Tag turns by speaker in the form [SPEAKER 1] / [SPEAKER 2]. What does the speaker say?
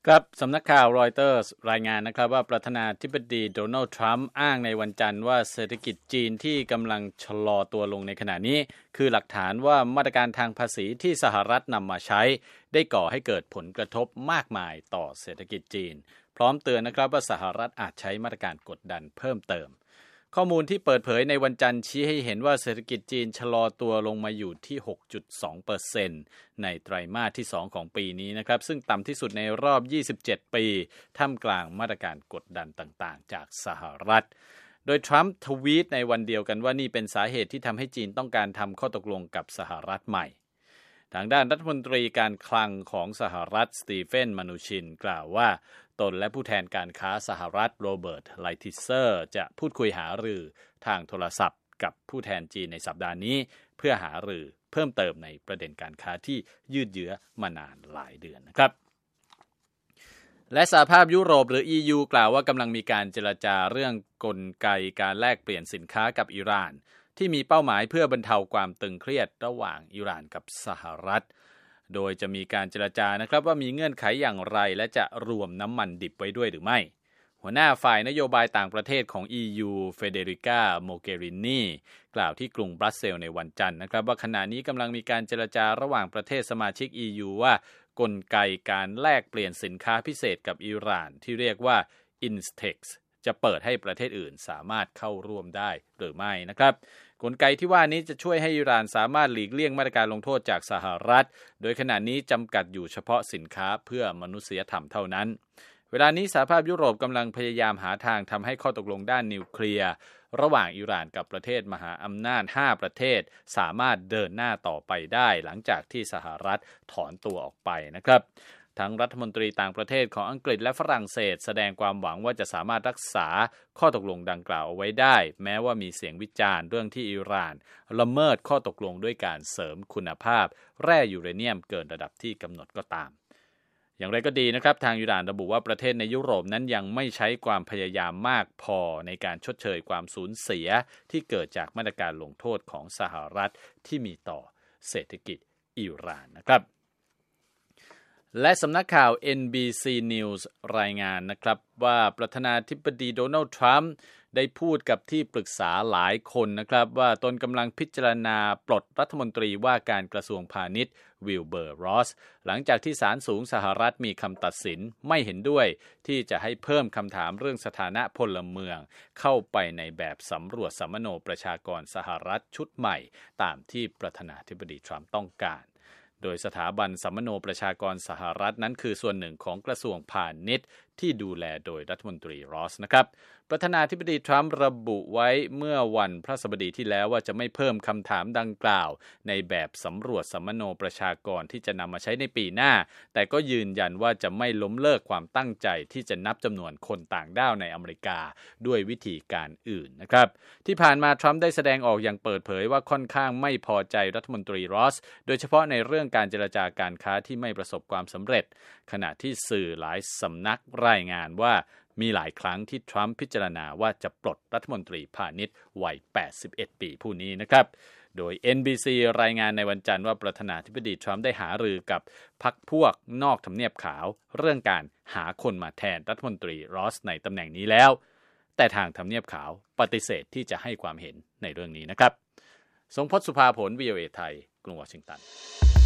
[SPEAKER 1] ครับสำนักข่าวรอยเตอร์สรายงานนะครับว่าประธานาธิบดีโดนัลด์ทรัมป์อ้างในวันจันทร์ว่าเศรษฐกิจจีนที่กำลังชะลอตัวลงในขณะนี้คือหลักฐานว่ามาตรการทางภาษีที่สหรัฐนำมาใช้ได้ก่อให้เกิดผลกระทบมากมายต่อเศรษฐกิจจีนพร้อมเตือนนะครับว่าสหรัฐอาจใช้มาตรการกดดันเพิ่มเติมข้อมูลที่เปิดเผยในวันจันทร์ชี้ให้เห็นว่าเศรษฐกิจจีนชะลอตัวลงมาอยู่ที่ 6.2% ในไตรมาสที่2ของปีนี้นะครับซึ่งต่ำที่สุดในรอบ27ปีท่ามกลางมาตรการกดดันต่างๆจากสหรัฐโดยทรัมป์ทวีตในวันเดียวกันว่านี่เป็นสาเหตุที่ทำให้จีนต้องการทำข้อตกลงกับสหรัฐใหม่ทางด้านรัฐมนตรีการคลังของสหรัฐสตีเฟน มานูชินกล่าวว่าตนและผู้แทนการค้าสหรัฐโรเบิร์ต ไลทิเซอร์จะพูดคุยหารือทางโทรศัพท์กับผู้แทนจีนในสัปดาห์นี้เพื่อหารือเพิ่มเติมในประเด็นการค้าที่ยืดเยื้อมานานหลายเดือนนะครับและสหภาพยุโรปหรือ EU กล่าวว่ากำลังมีการเจรจาเรื่องกลไกการแลกเปลี่ยนสินค้ากับอิหร่านที่มีเป้าหมายเพื่อบรรเทาความตึงเครียดระหว่างอิหร่านกับสหรัฐโดยจะมีการเจรจานะครับว่ามีเงื่อนไขอย่างไรและจะรวมน้ำมันดิบไว้ด้วยหรือไม่หัวหน้าฝ่ายนโยบายต่างประเทศของ EU เฟเดริกา โมเกรินีกล่าวที่กรุงบรัสเซลส์ในวันจันทร์นะครับว่าขณะนี้กำลังมีการเจรจาระหว่างประเทศสมาชิก EU ว่ากลไกการแลกเปลี่ยนสินค้าพิเศษกับอิหร่านที่เรียกว่า INSTEX จะเปิดให้ประเทศอื่นสามารถเข้าร่วมได้หรือไม่นะครับกลไกที่ว่านี้จะช่วยให้อิหร่านสามารถหลีกเลี่ยงมาตรการลงโทษจากสหรัฐโดยขณะนี้จำกัดอยู่เฉพาะสินค้าเพื่อมนุษยธรรมเท่านั้นเวลานี้สหภาพยุโรปกำลังพยายามหาทางทำให้ข้อตกลงด้านนิวเคลียร์ระหว่างอิหร่านกับประเทศมหาอำนาจ5ประเทศสามารถเดินหน้าต่อไปได้หลังจากที่สหรัฐถอนตัวออกไปนะครับทั้งรัฐมนตรีต่างประเทศของอังกฤษและฝรั่งเศสแสดงความหวังว่าจะสามารถรักษาข้อตกลงดังกล่าวเอาไว้ได้แม้ว่ามีเสียงวิจารณ์เรื่องที่อิหร่านละเมิดข้อตกลงด้วยการเสริมคุณภาพแร่ยูเรเนียมเกินระดับที่กำหนดก็ตามอย่างไรก็ดีนะครับทางอิหร่านระบุว่าประเทศในยุโรปนั้นยังไม่ใช้ความพยายามมากพอในการชดเชยความสูญเสียที่เกิดจากมาตรการลงโทษของสหรัฐที่มีต่อเศรษฐกิจอิหร่านนะครับและสำนักข่าว NBC News รายงานนะครับว่าประธานาธิบดีโดนัลด์ทรัมป์ได้พูดกับที่ปรึกษาหลายคนนะครับว่าตนกำลังพิจารณาปลดรัฐมนตรีว่าการกระทรวงพาณิชย์วิลเบอร์ รอสหลังจากที่ศาลสูงสหรัฐมีคำตัดสินไม่เห็นด้วยที่จะให้เพิ่มคำถามเรื่องสถานะพลเมืองเข้าไปในแบบสำรวจสัมมโนประชากรสหรัฐชุดใหม่ตามที่ประธานาธิบดีทรัมป์ต้องการโดยสถาบันสัมมโนประชากรสหรัฐนั้นคือส่วนหนึ่งของกระทรวงพาณิชย์ที่ดูแลโดยรัฐมนตรีรอสนะครับประธานาธิบดีทรัมป์ระบุไว้เมื่อวันพฤหัสบดีที่แล้วว่าจะไม่เพิ่มคำถามดังกล่าวในแบบสำรวจสัมมโนประชากรที่จะนำมาใช้ในปีหน้าแต่ก็ยืนยันว่าจะไม่ล้มเลิกความตั้งใจที่จะนับจำนวนคนต่างด้าวในอเมริกาด้วยวิธีการอื่นนะครับที่ผ่านมาทรัมป์ได้แสดงออกอย่างเปิดเผยว่าค่อนข้างไม่พอใจรัฐมนตรีรอสโดยเฉพาะในเรื่องการเจรจาการค้าที่ไม่ประสบความสำเร็จขณะที่สื่อหลายสำนักรายงานว่ามีหลายครั้งที่ทรัมป์พิจารณาว่าจะปลดรัฐมนตรีพาณิชย์วัย81ปีผู้นี้นะครับโดย NBC รายงานในวันจันทร์ว่าประธานาธิบดีทรัมป์ได้หารือกับพรรคพวกนอกทำเนียบขาวเรื่องการหาคนมาแทนรัฐมนตรีรอสในตำแหน่งนี้แล้วแต่ทางทำเนียบขาวปฏิเสธที่จะให้ความเห็นในเรื่องนี้นะครับทรงพจน์ สุภาผล VOA ไทยกรุงวอชิงตัน